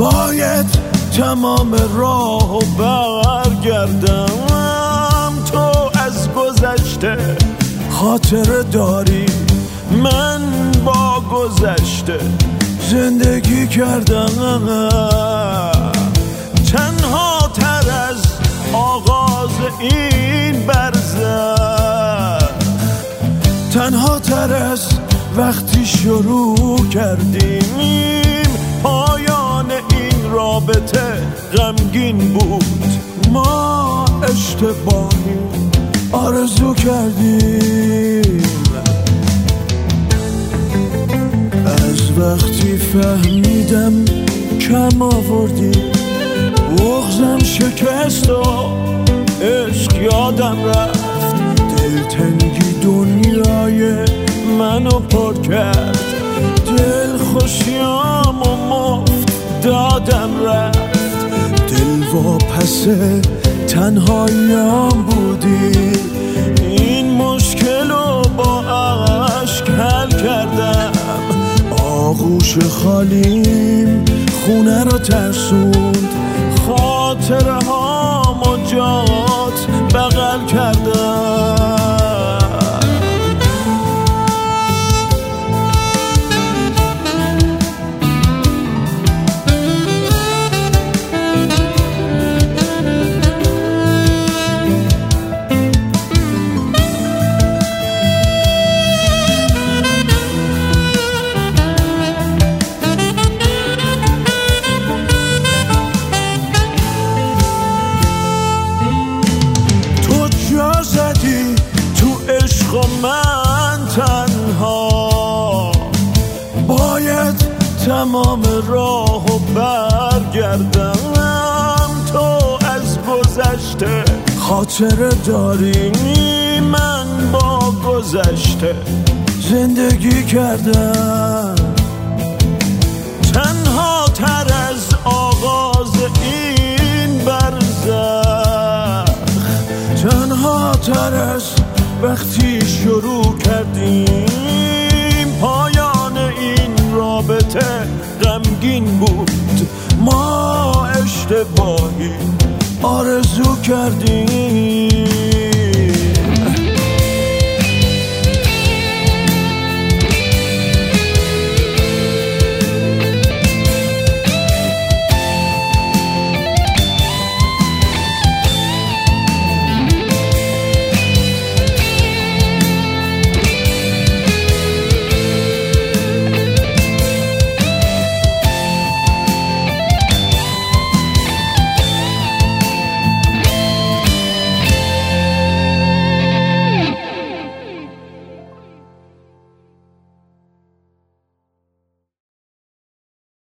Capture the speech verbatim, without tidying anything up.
باید تمام راه و برگردم. تو از گذشته خاطره داری، من با گذشته زندگی کردم. تنها تر از آغاز این برزخ، تنها تر از وقتی شروع کردیم. پایان این رابطه غمگین بود، ما اشتباهی آرزو کردیم. از وقتی فهمیدم کم آوردی، بغضم شکست و عشق یادم رفت. دلتنگی دنیای منو پر کرد، دل خوشیام و مفت دادم رفت. دل واپس تنهاییام بودی، این مشکلو با عشق حل کردم. آغوش خالیم خونه رو ترسوند، خاطره هامو جات بغل کردم. من تنها باید تمام راه و برگردم. تو از گذشته خاطره داری، من با گذشته زندگی کردم. تنها تر از آغاز این برزخ، تنها تر از وقتی شروع کردیم. پایان این رابطه غمگین بود، ما اشتباهی آرزو کردیم.